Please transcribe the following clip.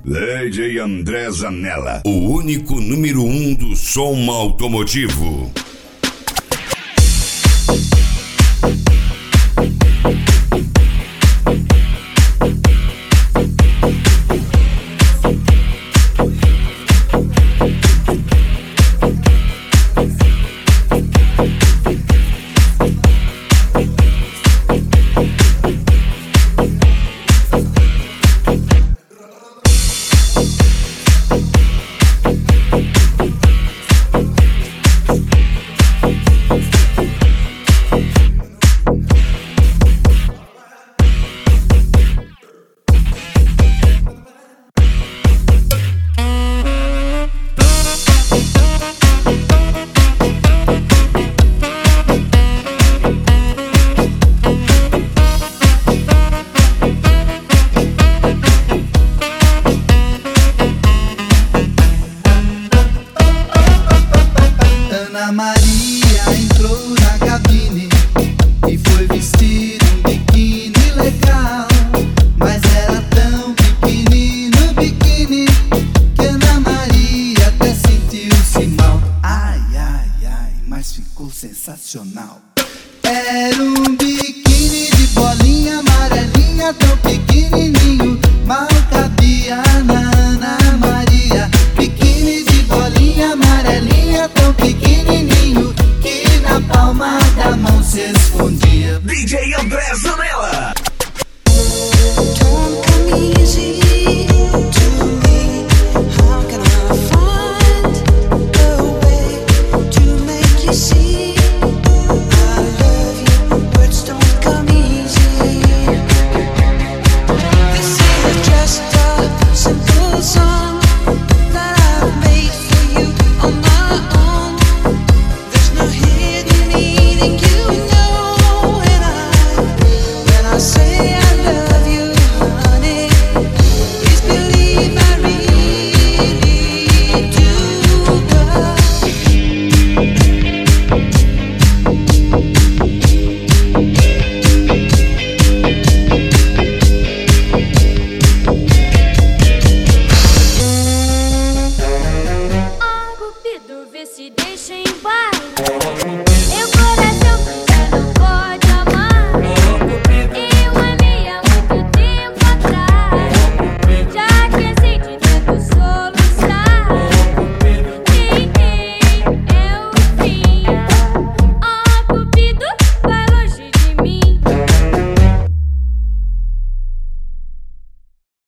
DJ André Zanella, o único número 1 do som automotivo. Ana Maria entrou na cabine e foi vestir um biquíni legal, mas era tão pequenino o biquíni que Ana Maria até sentiu-se mal. Ai, ai, ai, mas ficou sensacional. Era um biquíni de bolinha amarelinha tão